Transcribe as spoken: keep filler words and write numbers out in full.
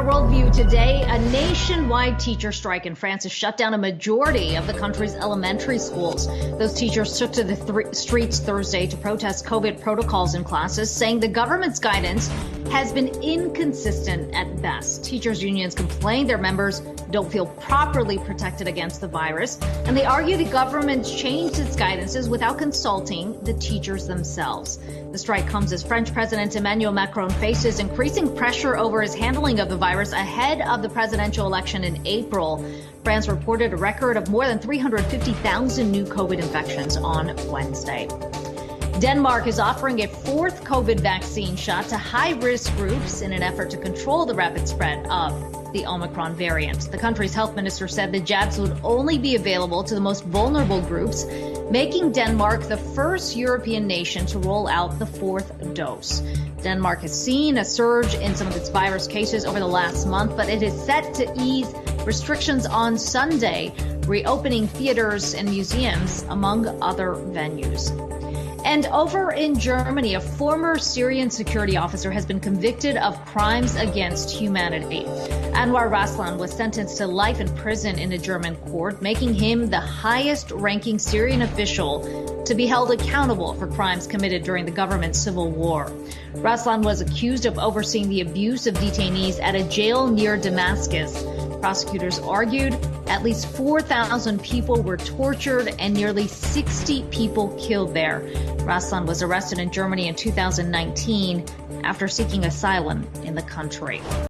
Worldview today, a nationwide teacher strike in France has shut down a majority of the country's elementary schools. Those teachers took to the th- streets Thursday to protest COVID protocols in classes, saying the government's guidance has been inconsistent at best. Teachers' unions complain their members don't feel properly protected against the virus, and they argue the government changed its guidances without consulting the teachers themselves. The strike comes as French President Emmanuel Macron faces increasing pressure over his handling of the virus ahead of the presidential election in April. France reported a record of more than three hundred fifty thousand new COVID infections on Wednesday. Denmark is offering a fourth COVID vaccine shot to high-risk groups in an effort to control the rapid spread of the Omicron variant. The country's health minister said the jabs would only be available to the most vulnerable groups, making Denmark the first European nation to roll out the fourth dose. Denmark has seen a surge in some of its virus cases over the last month, but it is set to ease restrictions on Sunday, reopening theaters and museums, among other venues. And over in Germany, a former Syrian security officer has been convicted of crimes against humanity. Anwar Raslan was sentenced to life in prison in a German court, making him the highest-ranking Syrian official to be held accountable for crimes committed during the government's civil war. Raslan was accused of overseeing the abuse of detainees at a jail near Damascus. Prosecutors argued at least four thousand people were tortured and nearly sixty people killed there. Raslan was arrested in Germany in two thousand nineteen after seeking asylum in the country.